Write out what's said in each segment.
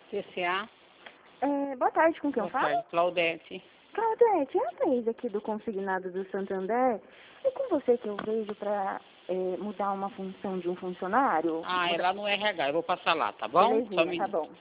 CCA. Boa tarde, com quem eu Boa falo? tarde, Claudete. Claudete, é a Thaís aqui do Consignado do Santander. É com você que eu vejo para mudar uma função de um funcionário? Ah, é lá no RH, eu vou passar lá, tá bom? Só um Belezinha, tá minuto. bom.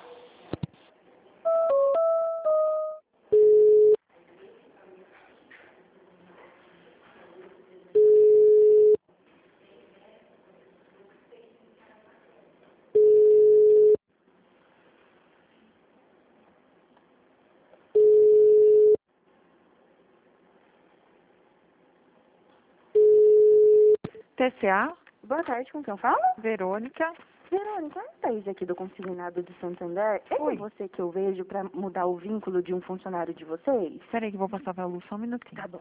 TCA, Boa tarde, com quem eu falo? Verônica. Verônica, é a Thaís aqui do Consignado do Santander. É com Oi. você que eu vejo para mudar o vínculo de um funcionário de vocês? Peraí que eu vou passar pra Lu só um minutinho. Tá bom.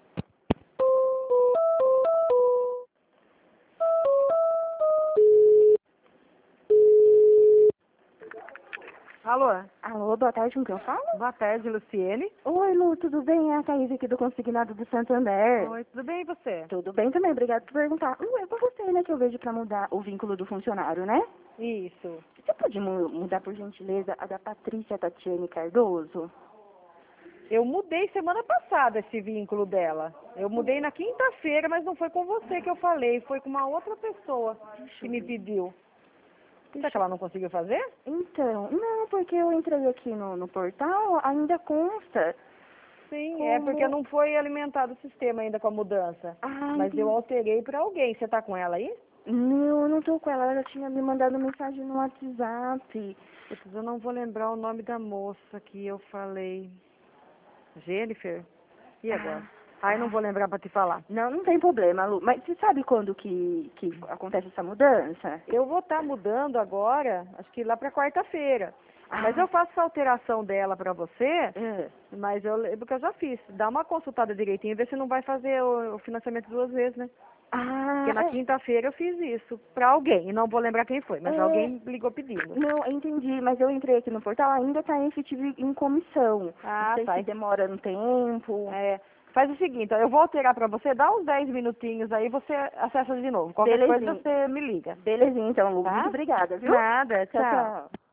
Alô, Alô, boa tarde, com quem eu falo? boa tarde, Luciene. Oi, Lu, tudo bem? É a Thaís aqui do Consignado do Santander. Oi, tudo bem e você? Tudo bem também, obrigado por perguntar. Lu, é com você, né, que eu vejo para mudar o vínculo do funcionário, né? Isso. Você pode mudar, por gentileza, a da Patrícia Tatiane Cardoso? Eu mudei semana passada esse vínculo dela. Eu mudei na quinta-feira, mas não foi com você que eu falei, foi com uma outra pessoa que me pediu. Será que ela não conseguiu fazer? Então, não, porque eu entrei aqui no portal, ainda consta. Sim, é porque não foi alimentado o sistema ainda com a mudança. Ah, Mas eu entendi. alterei para alguém. Você tá com ela aí? Não, eu não tô com ela, ela já tinha me mandado mensagem no WhatsApp. Putz, eu não vou lembrar o nome da moça que eu falei. Jennifer? E agora? Ai, não vou lembrar pra te falar. Não, não tem problema, Lu. Mas você sabe quando que acontece essa mudança? Eu vou estar mudando agora, acho que lá pra quarta-feira. Mas Ah. eu faço essa alteração dela pra você, É. mas eu lembro que eu já fiz. Dá uma consultada direitinho, ver se não vai fazer o financiamento duas vezes, né? Ah, Porque na quinta-feira eu fiz isso pra alguém, e não vou lembrar quem foi, mas É. alguém ligou pedindo. Não, entendi, mas eu entrei aqui no portal, ainda tá em efetivo em comissão. Ah, Não sei tá. se demora um tempo. É, faz o seguinte, ó, eu vou alterar pra você, dá uns 10 minutinhos aí, você acessa de novo. Qualquer coisa Belezinha. você me liga. Belezinha, então, Lu. Tá? Muito obrigada, viu? Nada, Tchau, tchau. tchau.